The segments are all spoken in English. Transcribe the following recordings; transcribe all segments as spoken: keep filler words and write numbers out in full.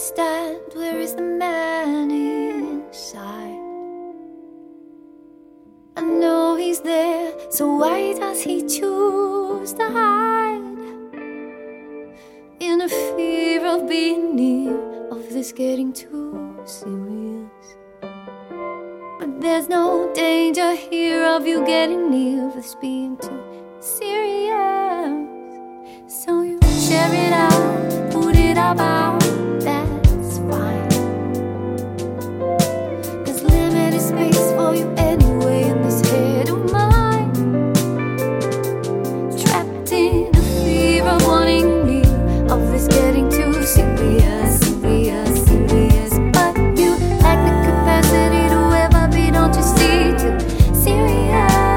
understand, where is the man inside? I know he's there, so why does he choose to hide? In a fear of being near, of this getting too serious. But there's no danger here of you getting near, of this being too serious. So you share it out, put it up out, that's fine. There's limited space for you anyway in this head of mine. Trapped in a fear of wanting me, of this getting too serious, serious, serious. But you lack the capacity to ever be, don't you see, too serious.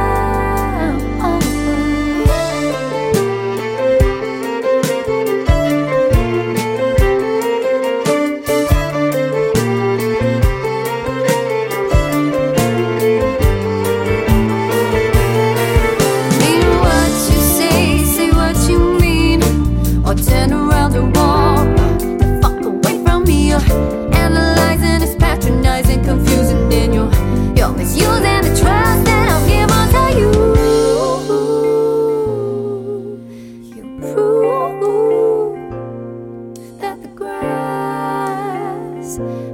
Turn around and walk the fuck away from me. You're analyzing, it's patronizing, confusing, and you're, you're misusing the trust that I'm given to you. You prove that the grass